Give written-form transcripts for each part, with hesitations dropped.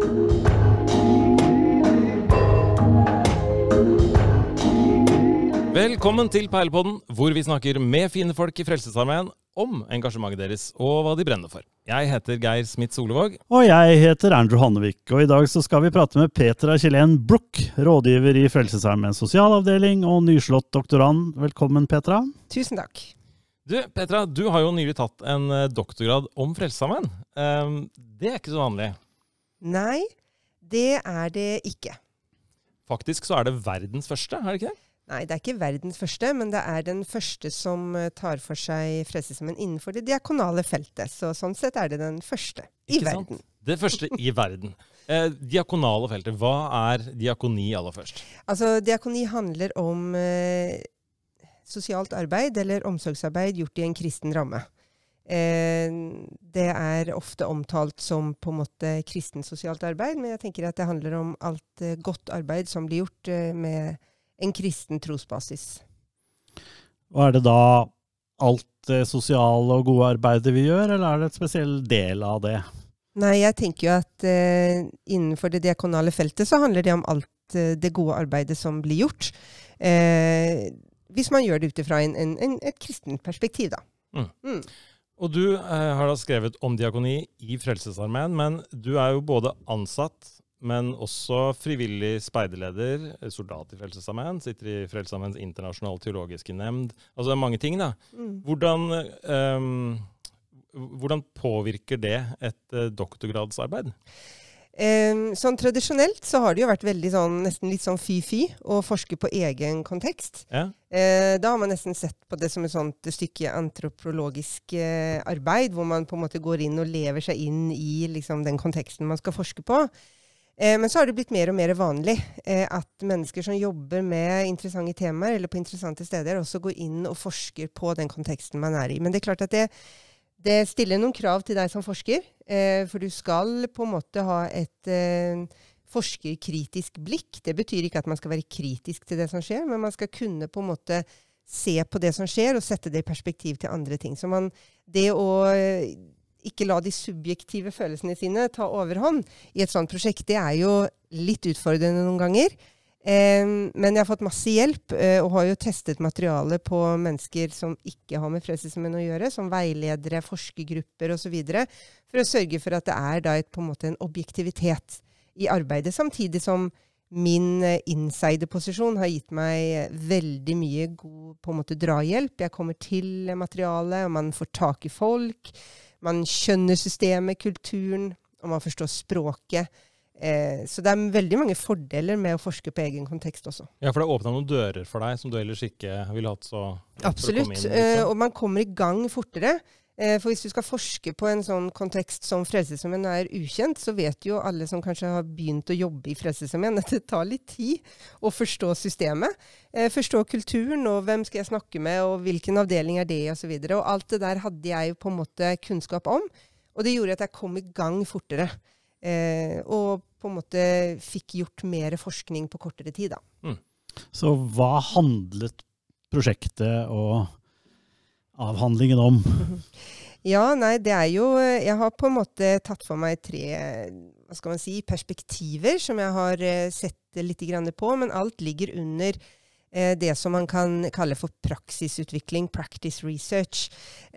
Velkommen til Peilepodden, hvor vi snakker med fine folk i Frelsesarmeen om engasjementet deres og hva de brenner for. Jeg heter Geir Smith-Solevåg. Og jeg heter Andrew Hannevik, og i dag så skal vi prate med Petra Kjellén Bruch, rådgiver i Frelsesarmeens sosialavdeling og nyslått doktorand. Velkommen, Petra. Tusen takk. Du, Petra, du har jo nylig tatt en doktorgrad om Frelsesarmeen. Det er ikke så vanlig. Nei, det er det ikke. Faktisk så er det verdens første, er det ikke det? Nei, det er ikke verdens første, men det er den første som tar for seg Frelsesarmeen innenfor det diakonale feltet. Så sånn sett er det den første i verden. Det første i verden. Diakonale feltet, hva er diakoni aller først? Altså, diakoni handler om sosialt arbeid eller omsorgsarbeid gjort i en kristen ramme. Det er ofte omtalt som på en måte kristen sosialt arbeid, men jeg tenker at det handler om alt godt arbeid som blir gjort med en kristen trosbasis. Og er det da alt det sosiale og gode arbeidet vi gjør, eller er det et spesiell del av det? Nei, jeg tenker jo at innenfor det diakonale feltet så handler det om alt det gode arbeidet som blir gjort. Hvis man gjør det ut fra et kristent perspektiv, da. Og du har da skrevet om diakoni i Frelsesarmeen, men du er jo både ansatt, men også frivillig speiderleder, soldat i Frelsesarmeen, sitter i Frelsesarmeens internasjonale teologiske nemnd. Altså det er mange ting da. Hvordan påvirker det et doktorgradsarbeid? Sånn tradisjonelt så har det jo vært veldig sånn, nesten litt sånn fy-fy å forske på egen kontekst. Ja. Da har man nesten sett på det som et sånt stykke antropologisk arbeid, hvor man på en måte går inn og lever seg inn i liksom, den konteksten man skal forske på. Men så har det blitt mer og mer vanlig at mennesker som jobber med interessante temaer eller på interessante steder også går inn og forsker på den konteksten man er i. Men det er klart at det stiller noen krav til deg som forsker, for du skal på en måte ha et forskerkritisk blikk. Det betyr ikke at man skal være kritisk til det som skjer, men man skal kunne på en måte se på det som skjer og sette det i perspektiv til andre ting. Så det å ikke la de subjektive følelsene sine ta overhånd i et sånt prosjekt, det er jo litt utfordrende noen ganger. Men jeg har fått masse hjelp, og har jo testet materiale på mennesker som ikke har med Frelsesarmeen å gjøre, som veiledere, forskergrupper og så videre, for å sørge for at det er da på en måte en objektivitet i arbeidet, samtidig som min insiderposisjon har gitt meg veldig mye god på en måte drahjelp. Jeg kommer til materialet, og man får tak i folk, man skjønner systemet, kulturen, og man forstår språket. Så det er veldig mange fordeler med å forske på egen kontekst også. Ja, for det åpner noen dører for deg som du ellers ikke ville hatt så... Absolutt, og man kommer i gang fortere. For hvis du skal forske på en sånn kontekst som Frelsesarmeen er ukjent, så vet jo alle som kanskje har begynt å jobbe i Frelsesarmeen at det tar litt tid å forstå systemet, forstå kulturen, og hvem skal jeg snakke med, og hvilken avdeling er det, og så videre. Og alt det der hadde jeg jo på en måte kunnskap om, og det gjorde at jeg kom i gang fortere. Og på en måte fikk gjort mer forskning på kortere tid da. Så hva handlet prosjektet og avhandlingen om? Ja, nei, det er jo, jeg har på en måte tatt for meg 3, hva skal man si, perspektiver som jeg har sett litt grann på, men alt ligger under det som man kan kalle for praksisutvikling, practice research.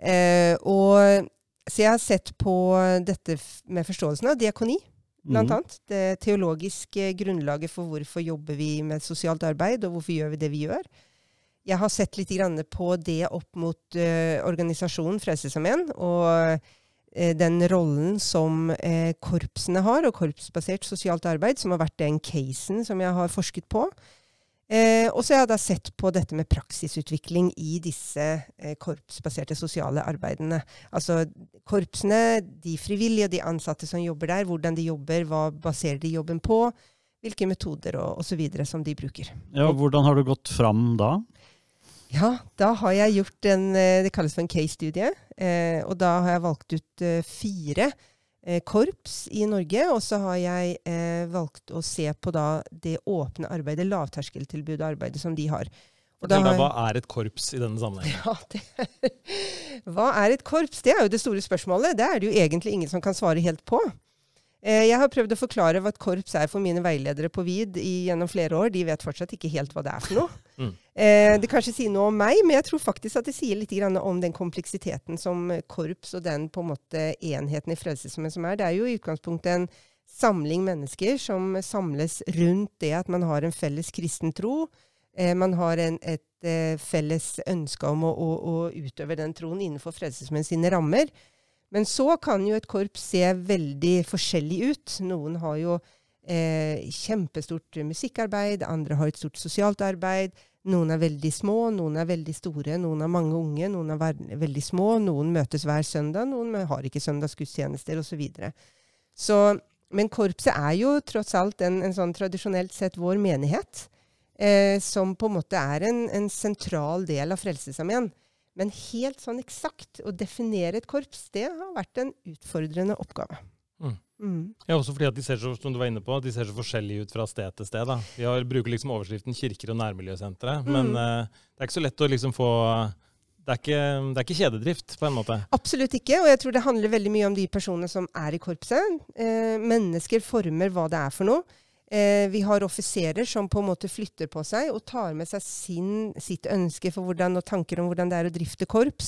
Så jeg har sett på dette med forståelsen av diakoni, blant annet. Det teologiske grunnlaget for hvorfor jobber vi med sosialt arbeid, og hvorfor gjør vi det vi gjør. Jeg har sett litt grann på det opp mot organisasjonen Frelsesarmeen, og den rollen som korpsene har, og korpsbasert sosialt arbeid, som har vært den casen som jeg har forsket på. Og så har jeg da sett på dette med praksisutvikling i disse korpsbaserte sosiale arbeidene. Altså korpsene, de frivillige, de ansatte som jobber der, hvordan de jobber, hva baserer de jobben på, hvilke metoder og så videre som de bruker. Ja, hvordan har du gått fram da? Ja, da har jeg gjort det kalles for en case-studie, og da har jeg valgt ut 4 korps i Norge, og så har jeg valgt å se på da det åpne arbeidet, lavterskeltilbudet arbeidet som de har. Hva er et korps i denne sammenhengen? Ja, hva er et korps? Det er jo det store spørsmålet. Det er det jo egentlig ingen som kan svare helt på. Jeg har prøvd å forklare hva et korps for mine veiledere på VID gjennom flere år. De vet fortsatt ikke helt hva det for noe. Det kanskje sier noe om meg, men jeg tror faktisk at det sier litt grann om den kompleksiteten som korps og den på en måte enheten i Frelsesarmeen som Det jo i utgangspunktet en samling mennesker som samles rundt det at man har en felles kristen tro. Man har et felles ønske om å utøve den troen innenfor Frelsesarmeen sine rammer. Men så kan jo et korps se veldig forskjellig ut. Noen har jo kjempestort musikkarbeid, andre har et stort sosialt arbeid. Noen veldig små, noen veldig store, noen har mange unge, noen veldig små, noen møtes hver søndag, noen har ikke søndagsgudstjenester og så videre. Men korpset jo tross alt en sånn tradisjonelt sett vår menighet, som på en måte en sentral del av Frelsesarmeen. Men helt sånn eksakt å definere et korps, det har vært en utfordrende oppgave. Ja, også fordi at de ser så, som du var inne på, de ser så forskjellige ut fra sted til sted. Da. Vi bruker liksom overskriften kirker og nærmiljøsentre, men det ikke så lett å liksom få... Det er ikke kjededrift, på en måte. Absolutt ikke, og jeg tror det handler veldig mye om de personene som i korpset. Mennesker former hva det for noe. Vi har offiserer som på en måte flytter på seg og tar med seg sitt ønske for hvordan, og tanker om hvordan det å drifte korps.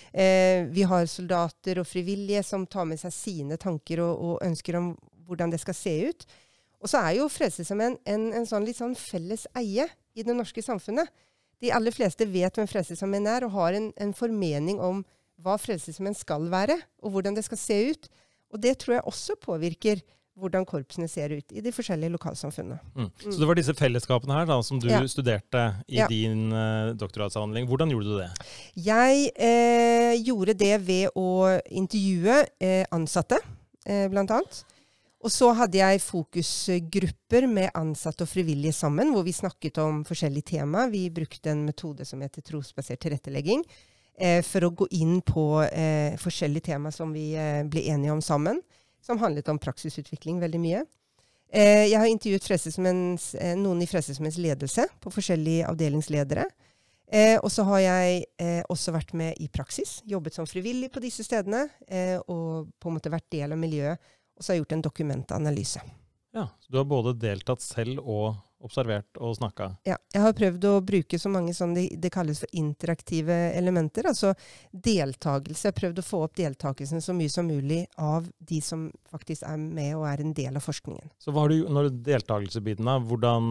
Vi har soldater og frivillige som tar med seg sine tanker og ønsker om hvordan det skal se ut. Og så jo Frelsesarmeen en sånn litt sånn felles eie i det norske samfunnet. De aller fleste vet hvem Frelsesarmeen og har en formening om hva Frelsesarmeen skal være, og hvordan det skal se ut. Og det tror jeg også påvirker hvordan korpsene ser ut i de forskjellige lokalsamfunnene. Så det var disse fellesskapene her da, som du studerte i din doktoratsavhandling. Hvordan gjorde du det? Jeg gjorde det ved å intervjue ansatte, blant annet. Og så hadde jeg fokusgrupper med ansatte og frivillige sammen, hvor vi snakket om forskjellige tema. Vi brukte en metode som heter trosbasert tilrettelegging, for å gå inn på forskjellige tema som vi ble enige om sammen, som handlet om praksisutvikling veldig mye. Jeg har intervjuet noen i Frelsesarmeens ledelse på forskjellige avdelingsledere. Og så har jeg også vært med i praksis, jobbet som frivillig på disse stedene, og på en måte vært del av miljøet, og så har jeg gjort en dokumentanalyse. Ja, så du har både deltatt selv og observert og snakket? Ja, jeg har prøvd å bruke så mange som det kalles for interaktive elementer, altså deltakelse. Jeg har prøvd å få opp deltakelsen så mye som mulig av de som faktisk med og en del av forskningen. Så hva har du, når deltakelsebiten da,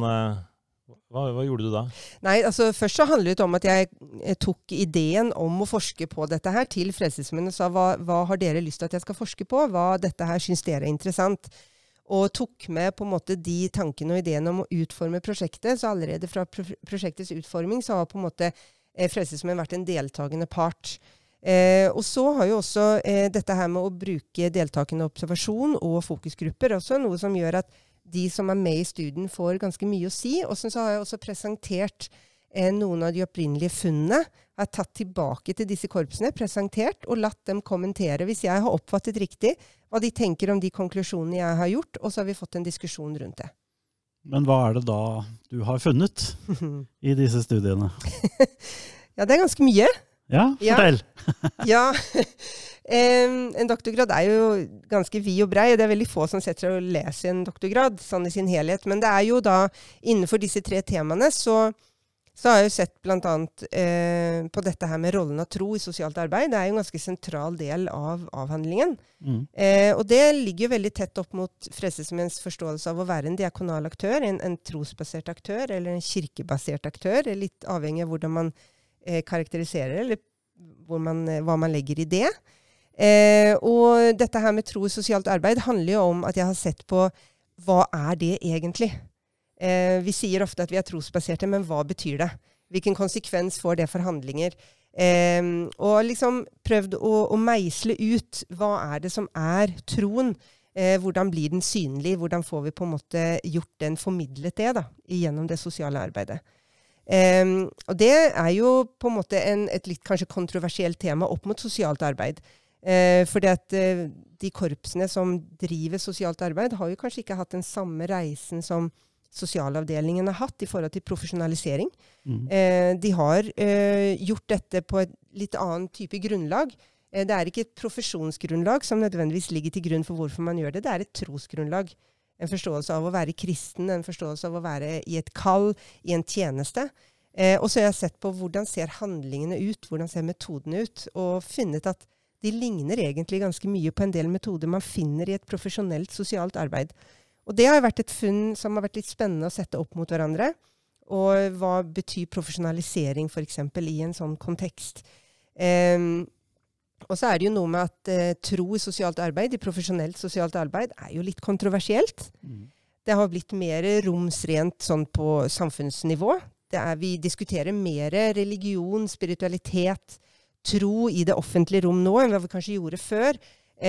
hva gjorde du da? Nei, altså først så handlet det om at jeg tok ideen om å forske på dette her til Frelsesarmeen og sa, hva har dere lyst til at jeg skal forske på? Hva dette her synes dere interessant? Og tok med på en måte de tankene og ideene om å utforme prosjektet. Så allerede fra prosjektets utforming så har på en måte Frelsesarmeen vært en deltagende part. Og så har jo også dette her med å bruke deltakende observasjon og fokusgrupper også noe som gjør at de som med i studien får ganske mye å si. Og så har jeg også presentert noen av de opprinnelige funnene, har tatt tilbake til disse korpsene, presentert og latt dem kommentere, hvis jeg har oppfattet riktig, hva de tenker om de konklusjonene jeg har gjort, og så har vi fått en diskusjon rundt det. Men hva det da du har funnet i disse studiene? Ja, det ganske mye. Ja, fortell. Ja, en doktorgrad jo ganske vid og brei, og det veldig få som setter seg og leser en doktorgrad sånn i sin helhet, men det jo da innenfor disse 3 temaene, så har jeg jo sett blant annet på dette her med rollen av tro i sosialt arbeid. Det jo en ganske sentral del av avhandlingen. Og det ligger jo veldig tett opp mot Frelsesarmeens forståelse av å være en diakonal aktør, en trosbasert aktør, eller en kirkebasert aktør, litt avhengig av hvordan man karakteriserer, eller hva man legger i det. Og dette her med tro i sosialt arbeid handler jo om at jeg har sett på hva det egentlig? Vi sier ofte at vi trosbaserte, men hva betyr det? Hvilken konsekvens får det for handlinger? Og liksom prøvd å meisle ut hva det som troen? Hvordan blir den synlig? Hvordan får vi på en måte gjort den formidlet det da, gjennom det sosiale arbeidet? Og det jo på en måte et litt kanskje kontroversielt tema opp mot sosialt arbeid. Fordi at de korpsene som driver sosialt arbeid har jo kanskje ikke hatt den samme reisen som sosialavdelingen har hatt i forhold til profesjonalisering. De har gjort dette på et litt annen type grunnlag. Det er ikke et profesjonsgrunnlag som nødvendigvis ligger til grunn for hvorfor man gjør det. Det er et trosgrunnlag. En forståelse av å være kristen, en forståelse av å være i et kall, i en tjeneste. Og så har jeg sett på hvordan ser handlingene ut, hvordan ser metodene ut, og funnet at de ligner egentlig ganske mye på en del metoder man finner i et profesjonelt sosialt arbeid. Og det har vært et funn som har vært litt spennende å sette opp mot hverandre. Og hva betyr profesjonalisering for eksempel i en sånn kontekst? Og så er det jo noe med at tro i sosialt arbeid, i profesjonelt sosialt arbeid, er jo litt kontroversielt. Det har blitt mer romsrent sånn på samfunnsnivå. Vi diskuterer mer religion, spiritualitet, tro i det offentlige rom nå enn hva vi kanskje gjorde før.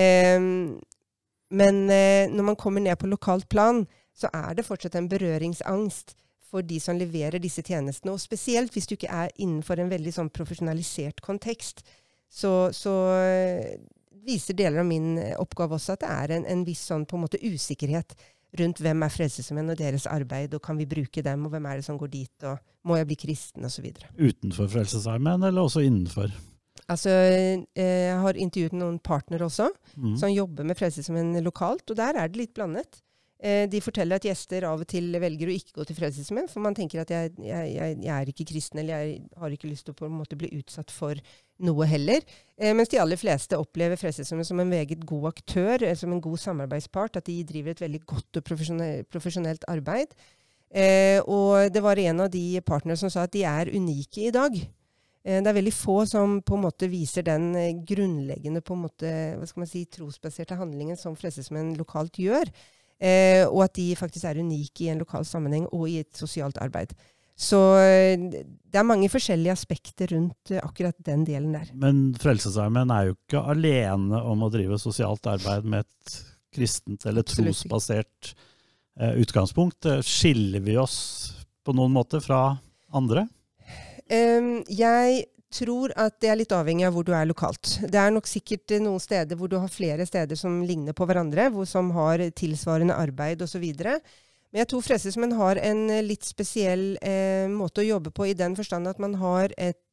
Men når man kommer ned på lokalt plan, så er det fortsatt en berøringsangst for de som leverer disse tjenestene. Og spesielt hvis du ikke er innenfor en veldig sånn profesjonalisert kontekst, så viser deler av min oppgave også at det er en viss sånn på en måte usikkerhet rundt hvem er Frelsesarmeen og deres arbeid, og kan vi bruke dem, og hvem er det som går dit, og må jeg bli kristen, og så videre. Utenfor Frelsesarmeen, eller også innenfor? Altså, jeg har intervjuet noen partnere også, som jobber med Frelsesarmeen lokalt, og der er det litt blandet. De forteller at gjester av og til velger å ikke gå til Frelsesarmeen, for man tenker at jeg er ikke kristen, eller jeg har ikke lyst til å på en måte bli utsatt for noe heller. Mens de aller fleste opplever Frelsesarmeen som en meget god aktør, som en god samarbeidspart, at de driver et veldig godt og profesjonelt arbeid. Og det var en av de partnere som sa at de er unike i dag. Det er veldig få som på en måte viser den grunnleggende på en måte, hva skal man si, trosbaserte handlingen som Frelsesarmeen lokalt gjør. Og at de faktisk er unike i en lokal sammenheng og i et sosialt arbeid. Så det er mange forskjellige aspekter rundt akkurat den delen der. Men Frelsesarmeen er jo ikke alene om å drive sosialt arbeid med et kristent eller trosbasert utgangspunkt. Skiller vi oss på noen måte fra andre? Jeg tror at det er litt avhengig av hvor du er lokalt. Det er nok sikkert noen steder hvor du har flere steder som ligner på hverandre, som har tilsvarende arbeid og så videre. Men jeg tror Frelsesarmeen har en litt spesiell måte å jobbe på i den forstand at man har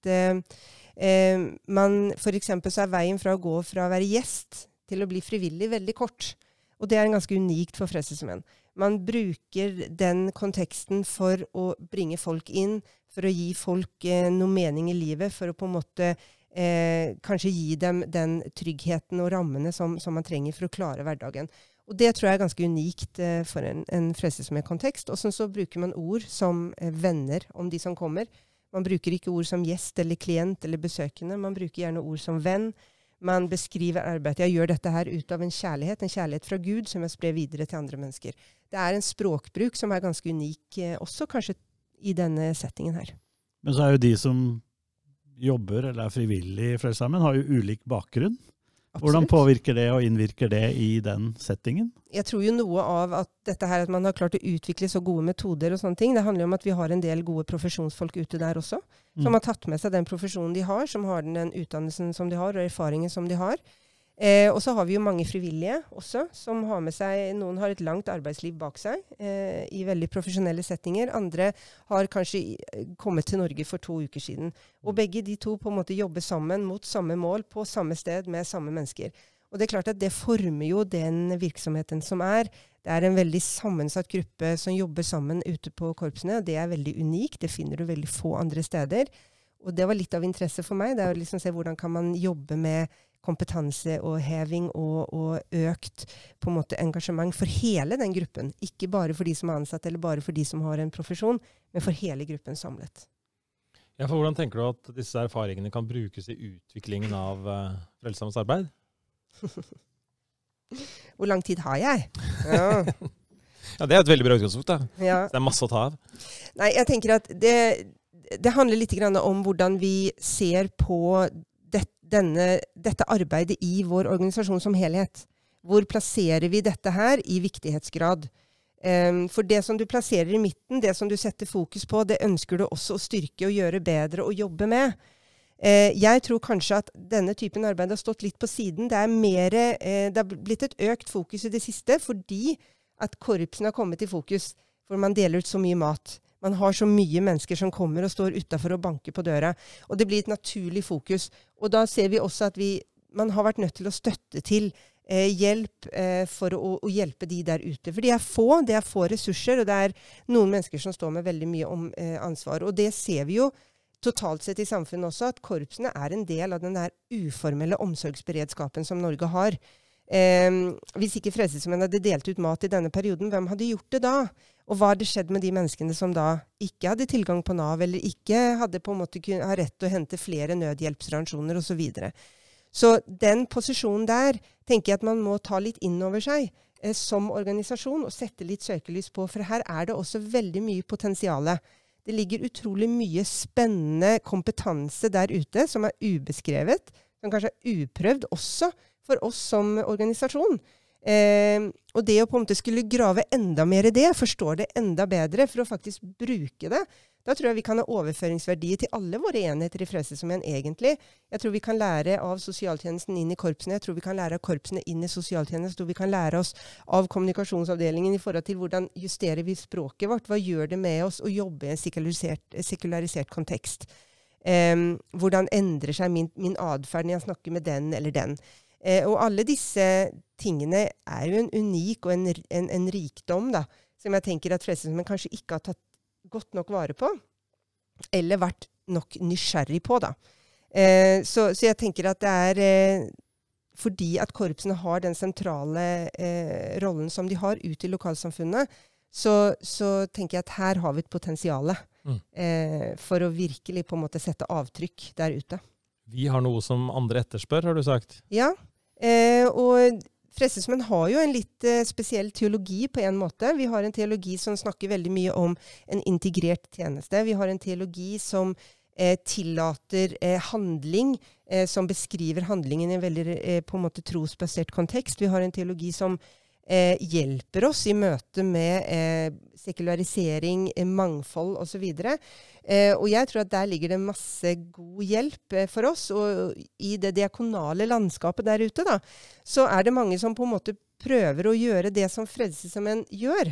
for eksempel så er veien fra å gå fra å være gjest til å bli frivillig veldig kort. Og det er ganske unikt for Frelsesarmeen. Man bruker den konteksten for å bringe folk inn, for å gi folk noe mening i livet, for å på en måte kanskje gi dem den tryggheten og rammene som man trenger for å klare hverdagen. Og det tror jeg er ganske unikt for en Frelsesarmeen-kontekst. Og så bruker man ord som venner om de som kommer. Man bruker ikke ord som gjest eller klient eller besøkende. Man bruker gjerne ord som venn. Man beskriver arbeidet. Jeg gjør dette her ut av en kjærlighet fra Gud som jeg sprer videre til andre mennesker. Det er en språkbruk som er ganske unik også kanskje i denne settingen her. Men så er jo de som jobber eller er frivillige i Frelsesarmeen, har jo ulik bakgrunn. Absolutt. Hvordan påvirker det og innvirker det i den settingen? Jeg tror jo noe av at dette her, at man har klart å utvikle så gode metoder og sånne ting, det handler jo om at vi har en del gode profesjonsfolk ute der også, som har tatt med seg den profesjonen de har, som har den utdannelsen som de har, og erfaringen som de har. Og så har vi jo mange frivillige også, som har med seg, noen har et langt arbeidsliv bak seg, i veldig profesjonelle settinger. Andre har kanskje kommet til Norge for 2 uker siden. Og begge de to på en måte jobber sammen mot samme mål, på samme sted, med samme mennesker. Og det er klart at det former jo den virksomheten som er. Det er en veldig sammensatt gruppe som jobber sammen ute på korpsene, og det er veldig unikt. Det finner du veldig få andre steder. Og det var litt av interesse for meg. Det er å liksom se hvordan kan man jobbe med kompetanse og heving og økt på en måte engasjement for hele den gruppen. Ikke bare for de som er ansatt, eller bare for de som har en profesjon, men for hele gruppen samlet. Ja, for hvordan tenker du at disse erfaringene kan brukes i utviklingen av Frelsesarmeens arbeid? Hvor lang tid har jeg? Ja. Ja, det er et veldig bra utgangspunkt, da. Ja. Det er masse å ta av. Nei, jeg tenker at det handler litt grann om hvordan vi ser på dette arbeidet i vår organisasjon som helhet. Hvor plasserer vi dette her i viktighetsgrad? For det som du plasserer i midten, det som du setter fokus på, det ønsker du også å styrke og gjøre bedre og jobbe med. Jeg tror kanskje at denne typen arbeid har stått litt på siden. Det har blitt et økt fokus i det siste, fordi at korpsene har kommet i fokus, for man deler ut så mye mat. Man har så mye mennesker som kommer og står utenfor og banker på døra, og det blir et naturlig fokus. Og da ser vi også at man har vært nødt til å støtte til hjelp for å hjelpe de der ute. For det er få ressurser, og det er noen mennesker som står med veldig mye ansvar. Og det ser vi jo totalt sett i samfunnet også, at korpsene er en del av den der uformelle omsorgsberedskapen som Norge har. Hvis ikke Frelsesarmeen hadde delt ut mat i denne perioden, hvem hadde gjort det da? Og hva hadde skjedd med de menneskene som da ikke hadde tilgang på NAV, eller ikke hadde på en måte ha rett til å hente flere nødhjelpsransjoner og så videre. Så den posisjonen der tenker jeg at man må ta litt inn over seg som organisasjon og sette litt søkelys på, for her er det også veldig mye potensiale. Det ligger utrolig mye spennende kompetanse der ute som er ubeskrevet, som kanskje er uprøvd også for oss som organisasjon. Og det å på en måte skulle grave enda mer i det, forstå det enda bedre for å faktisk bruke det, da tror jeg vi kan ha overføringsverdier til alle våre enheter i Frelsesarmeen egentlig. Jeg tror vi kan lære av sosialtjenesten inn i korpsene, jeg tror vi kan lære av korpsene inn i sosialtjenesten, jeg tror vi kan lære oss av kommunikasjonsavdelingen i forhold til hvordan justerer vi språket vårt, hva gjør det med oss å jobbe i en sekularisert kontekst. Hvordan endrer seg min adferd når jeg snakker med den eller den. Og alle disse tingene er jo en unik og en rikdom da, som jeg tenker at Frelsesarmeen kanskje ikke har tatt godt nok vare på, eller vært nok nysgjerrig på da. Så jeg tenker at det er fordi at korpsene har den sentrale rollen som de har ute i lokalsamfunnet, så tenker jeg at her har vi et potensiale for å virkelig på en måte sette avtrykk der ute. Vi har noe som andre etterspør, har du sagt? Ja, og Frelsesarmeen har jo en litt spesiell teologi på en måte. Vi har en teologi som snakker veldig mye om en integrert tjeneste. Vi har en teologi som tillater handling, som beskriver handlingen i en veldig på en måte trosbasert kontekst. Vi har en teologi som hjelper oss i møte med sekularisering, mangfold og så videre. Og jeg tror at der ligger det masse god hjelp for oss, og i det diakonale landskapet der ute da, så er det mange som på en måte prøver å gjøre det som Frelsesarmeen gjør.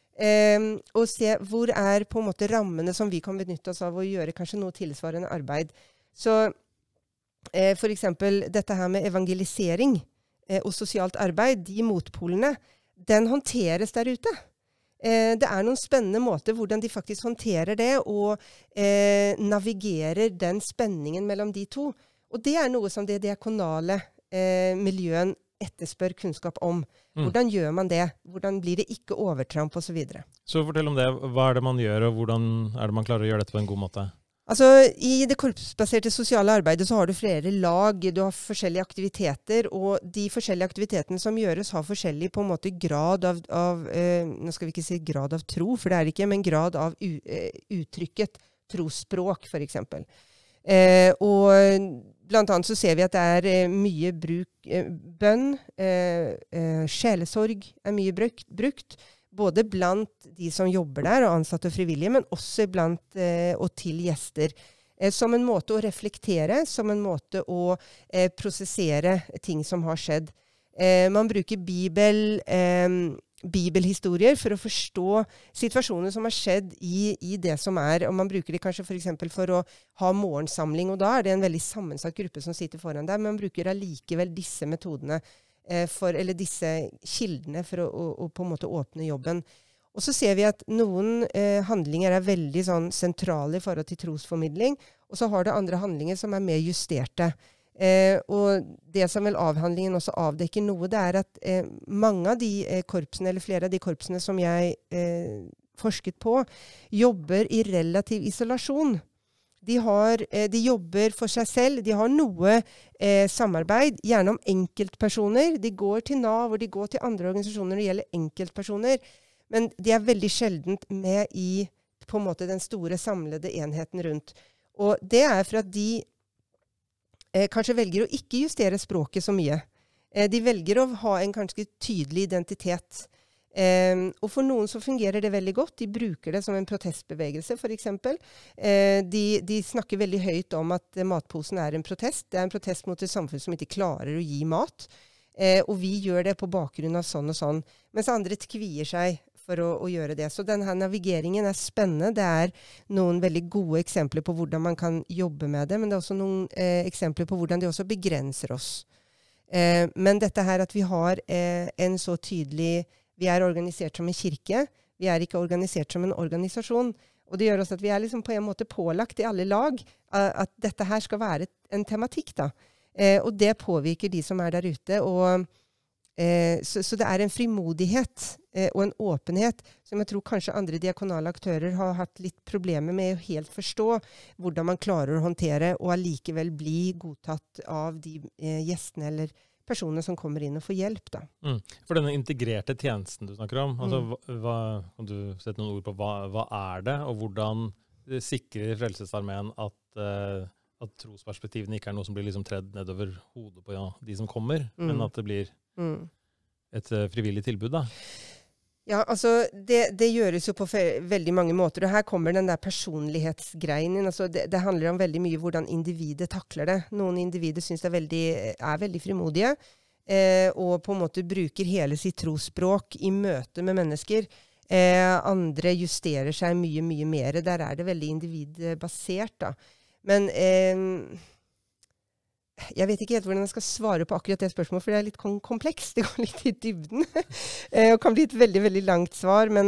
Og se hvor er på en måte rammene som vi kan benytte oss av å gjøre kanskje noe tilsvarende arbeid. Så for eksempel dette her med evangelisering og sosialt arbeid, de motpolene, den håndteres der ute. Det er noen spennende måter hvordan de faktisk håndterer det, og navigerer den spenningen mellom de to. Og det er noe som det diakonale miljøen etterspør kunnskap om. Hvordan gjør man det? Hvordan blir det ikke overtramp og så videre? Så fortell om det. Hva er det man gjør, og hvordan er det man klarer å gjøre dette på en god måte? Altså, I det korpsbaserte sosiale arbeidet så har du flere lag, du har forskjellige aktiviteter, og de forskjellige aktivitetene som gjøres har forskjellig på en måte grad av nå skal vi ikke si grad av tro, for det er ikke, men grad av uttrykket trosspråk, for eksempel. Og blant annet så ser vi at det er mye bønn, sjelesorg er mye brukt, både blant de som jobber der, og ansatte og frivillige, men også blant og til gjester. Som en måte å reflektere, som en måte å prosessere ting som har skjedd. Man bruker bibelhistorier for å forstå situasjoner som har skjedd i det som er, og man bruker det kanskje for eksempel for å ha morgensamling, og da er det en veldig sammensatt gruppe som sitter foran der, men man bruker allikevel disse metodene eller disse kildene for å på en måte åpne jobben. Og så ser vi at noen handlinger er veldig sånn sentrale i forhold til trosformidling, og så har det andre handlinger som er mer justerte. Og det som vel avhandlingen også avdekker noe, det er at mange av de korpsene, eller flere av de korpsene som jeg forsket på, jobber i relativ isolasjon. De jobber for seg selv, de har noe samarbeid, gjerne om enkeltpersoner. De går til NAV, og de går til andre organisasjoner når det gjelder enkeltpersoner. Men de er veldig sjeldent med i på en måte den store samlede enheten rundt. Og det er for at de kanskje velger å ikke justere språket så mye. De velger å ha en ganske tydelig identitet. Og for noen så fungerer det veldig godt. De bruker det som en protestbevegelse, for eksempel. De snakker veldig høyt om at matposen er en protest. Det er en protest mot et samfunn som ikke klarer å gi mat. Og vi gjør det på bakgrunn av sånn og sånn. Mens andre kvier seg for å gjøre det. Så denne navigeringen er spennende. Det er noen veldig gode eksempler på hvordan man kan jobbe med det, men det er også noen eksempler på hvordan det også begrenser oss. Men dette her at vi har en så tydelig, vi organisert som en kirke, vi ikke organisert som en organisasjon, og det gjør også at vi liksom på en måte pålagt i alle lag at dette her skal være en tematikk da. Og det påvirker de som der ute, og så det en frimodighet og en åpenhet som jeg tror kanskje andre diakonale aktører har hatt litt problemer med å helt forstå hvordan man klarer å håndtere og allikevel bli godtatt av de gjestene eller personer som kommer inn og får hjelp. Da. For denne integrerte tjenesten du snakker om, altså, kan du sette noen ord på hva det, og hvordan sikrer Frelsesarmeen at trosperspektivene ikke noe som blir liksom tredd nedover hodet på de som kommer, men at det blir et frivillig tilbud da? Ja, altså det gjøres jo på veldig mange måter, og her kommer den der personlighetsgreien inn. Altså, det handler om veldig mye hvordan individet takler det. Noen individer synes det veldig frimodige, og på en måte bruker hele sitt trosspråk i møte med mennesker. Andre justerer seg mye, mye mer. Der det veldig individbasert da. Men jeg vet ikke helt hvordan jeg skal svare på akkurat det spørsmålet, for det litt komplekst. Det går litt i dybden. Og kan bli et veldig, veldig langt svar, men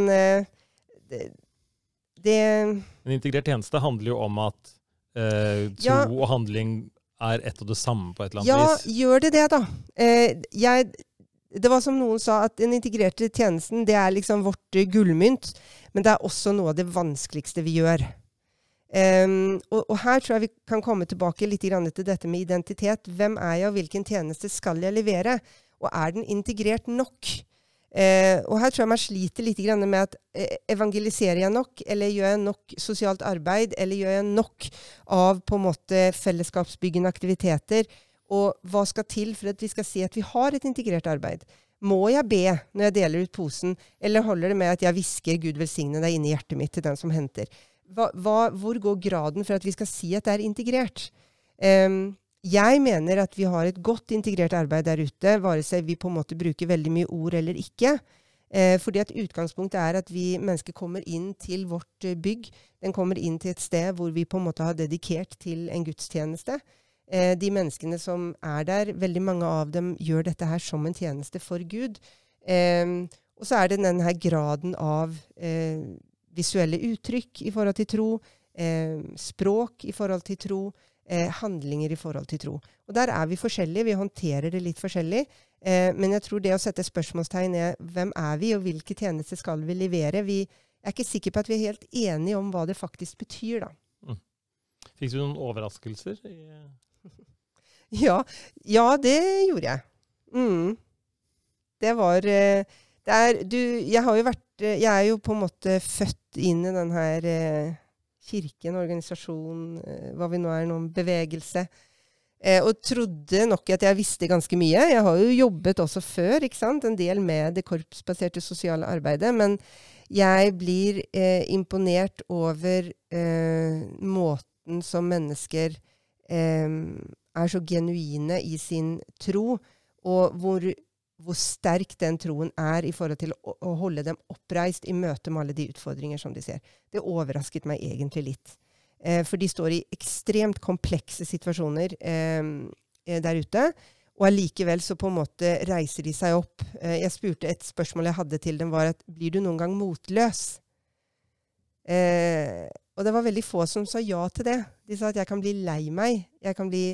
En integrert tjeneste handler jo om at tro og handling ett og det samme på et eller annet vis. Ja, gjør det da. Det var som noen sa, at den integrerte tjenesten, det liksom vårt gullmynt, men det også noe av det vanskeligste vi gjør. Og her tror jeg vi kan komme tilbake litt til dette med identitet. Hvem jeg, og hvilken tjeneste skal jeg levere? Og den integrert nok? Og her tror jeg man sliter litt med at evangeliserer jeg nok, eller gjør jeg nok sosialt arbeid, eller gjør jeg nok av på en måte fellesskapsbyggende aktiviteter? Og hva skal til for at vi skal si at vi har et integrert arbeid? Må jeg be når jeg deler ut posen, eller holder det med at jeg hvisker Gud velsigne deg inne i hjertet mitt til den som henter? Hvor går graden for at vi skal si at det integrert? Jeg mener at vi har et godt integrert arbeid der ute, bare seg vi på en måte bruker veldig mye ord eller ikke. Fordi at utgangspunktet at vi mennesker kommer inn til vårt bygg. Den kommer inn til et sted hvor vi på en måte har dedikert til en gudstjeneste. De menneskene som der, veldig mange av dem gjør dette her som en tjeneste for Gud. Og så det denne her graden av visuelle uttrykk i forhold til tro, språk i forhold til tro, handlinger i forhold til tro. Og der vi forskjellige, vi håndterer det litt forskjellig, men jeg tror det å sette spørsmålstegn hvem vi, og hvilke tjenester skal vi levere? Vi ikke sikre på at vi helt enige om hva det faktisk betyr da. Fikk du noen overraskelser? Ja, det gjorde jeg. Det var... jeg jo på en måte født inn i den her kirken, organisasjon, hva vi nå noen bevegelse, og trodde nok at jeg visste ganske mye. Jeg har jo jobbet også før, ikke sant? En del med det korpsbaserte sosiale arbeidet, men jeg blir imponert over måten som mennesker så genuine i sin tro, og hvor sterk den troen i forhold til å holde dem oppreist i møte med alle de utfordringer som de ser. Det overrasket meg egentlig litt. For de står i ekstremt komplekse situasjoner der ute, og allikevel så på en måte reiser de seg opp. Jeg spurte et spørsmål jeg hadde til dem var at, blir du noen gang motløs? Og det var veldig få som sa ja til det. De sa at jeg kan bli lei meg, jeg kan bli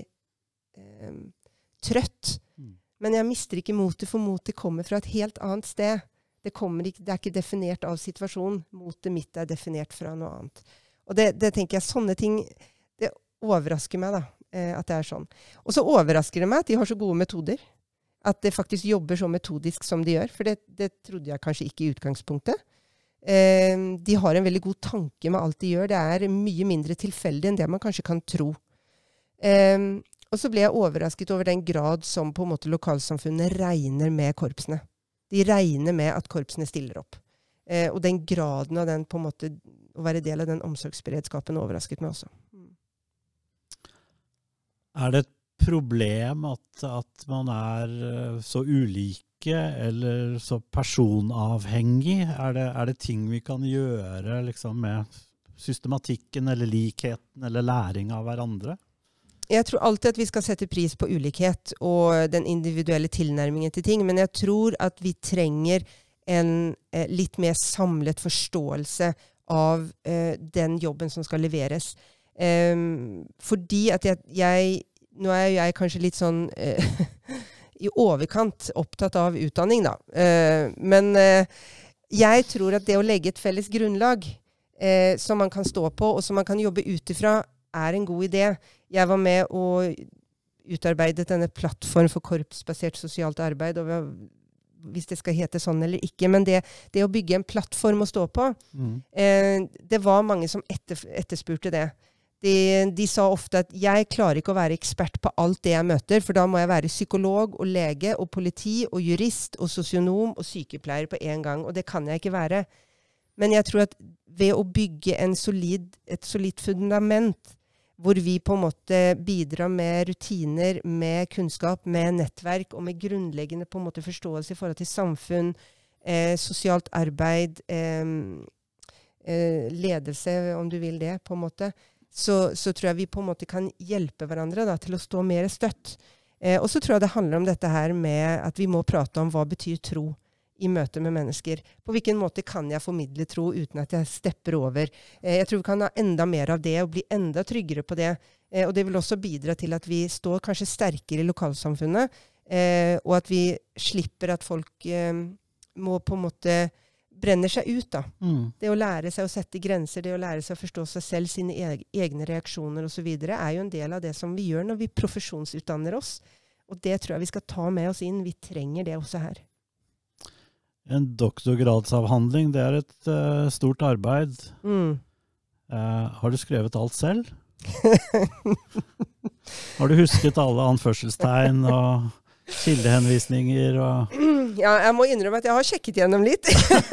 trøtt, men jeg mister ikke motet, for motet kommer fra et helt annet sted. Det ikke definert av situasjonen. Motet mitt definert fra noe annet. Og det tenker jeg, sånne ting, det overrasker meg da, at det sånn. Og så overrasker det meg at de har så gode metoder. At de faktisk jobber så metodisk som de gjør, for det trodde jeg kanskje ikke i utgangspunktet. De har en veldig god tanke med alt de gjør. Det mye mindre tilfeldig enn det man kanskje kan tro. Og så ble jeg overrasket over den grad som på en måte lokalsamfunnet regner med korpsene. De regner med at korpsene stiller opp. Og den graden av den på en måte, å være del av den omsorgsberedskapen overrasket meg også. Det et problem at man så ulike eller så personavhengig? Det ting vi kan gjøre liksom, med systematikken eller likheten eller læring av hverandre? Jeg tror alltid at vi skal sette pris på ulikhet og den individuelle tilnærmingen til ting, men jeg tror at vi trenger en litt mer samlet forståelse av den jobben som skal leveres. Fordi at nå jeg kanskje litt sånn i overkant opptatt av utdanning da. Men jeg tror at det å legge et felles grunnlag som man kan stå på, og som man kan jobbe utifra, en god idé. Jeg var med og utarbeidet denne plattform for korpsbasert sosialt arbeid, og hvis det skal hete sånn eller ikke, men det å bygge en plattform å stå på, det var mange som etterspurte det. De sa ofte at jeg klarer ikke å være ekspert på alt det jeg møter, for da må jeg være psykolog og lege og politi og jurist og sosionom og sykepleier på en gang, og det kan jeg ikke være. Men jeg tror at ved å bygge et solid fundament, hvor vi på en måte bidrar med rutiner, med kunnskap, med nettverk og med grunnleggende på en måte forståelse i forhold til samfunn, sosialt arbeid, ledelse, om du vil det, på en måte, så tror jeg vi på en måte kan hjelpe hverandre da, til å stå mer støtt. Og så tror jeg det handler om dette her med at vi må prate om hva betyr tro i møte med mennesker. På hvilken måte kan jeg formidle tro uten at jeg stepper over? Jeg tror vi kan ha enda mer av det og bli enda tryggere på det. Og det vil også bidra til at vi står kanskje sterkere i lokalsamfunnet, og at vi slipper at folk må på en måte brenner seg ut da. Det å lære seg å sette grenser, det å lære seg å forstå seg selv, sine egne reaksjoner og så videre, jo en del av det som vi gjør når vi profesjonsutdanner oss. Og det tror jeg vi skal ta med oss inn. Vi trenger det også her. En doktorgradsavhandling, det et stort arbeid. Har du skrevet alt selv? Har du husket alle anførselstegn og kildehenvisninger? Ja, jeg må innrømme at jeg har sjekket gjennom litt.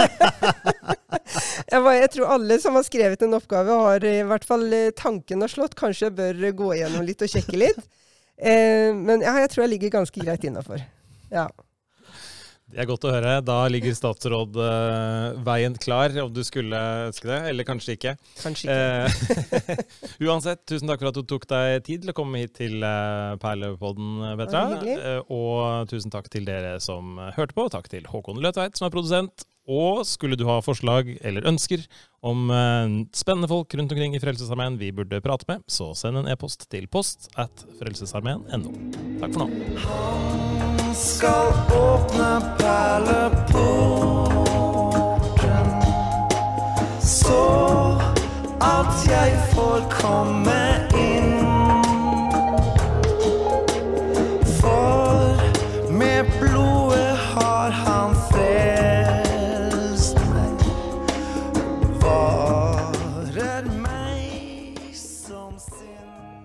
Jeg tror alle som har skrevet en oppgave har i hvert fall tanken og slått. Kanskje jeg bør gå gjennom litt og sjekke litt. Men ja, jeg tror jeg ligger ganske greit innenfor. Ja. Det er godt å høre. Da ligger statsråd veien klar, om du skulle ønske det, eller kanskje ikke. Kanskje ikke. Uansett, tusen takk for at du tok deg tid til å komme hit til Perlepodden, Petra. Og tusen takk til dere som hørte på. Takk til Håkon Løtveit, som produsent. Og skulle du ha forslag eller ønsker om spennende folk rundt omkring i Frelsesarmeen vi burde prate med, så send en e-post til post@frelsesarmeen.no. Takk for nå. Skal åpne perleporten, så at jeg får komme inn. For med blodet har han frelst meg. Varer meg som sin